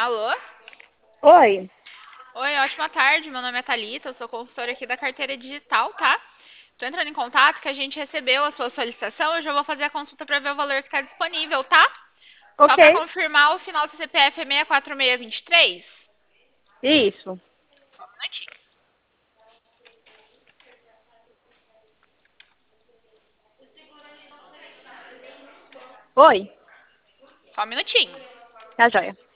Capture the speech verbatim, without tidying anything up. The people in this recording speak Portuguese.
Alô? Oi, Oi, ótima tarde. Meu nome é Thalita, eu sou consultora aqui da carteira digital, tá? Tô entrando em contato que a gente recebeu a sua solicitação, eu já vou fazer a consulta para ver o valor que está disponível, tá? Só ok, para confirmar, o final do C P F é seis quatro seis dois três? isso. Só um minutinho. Oi, Só um minutinho. tá joia.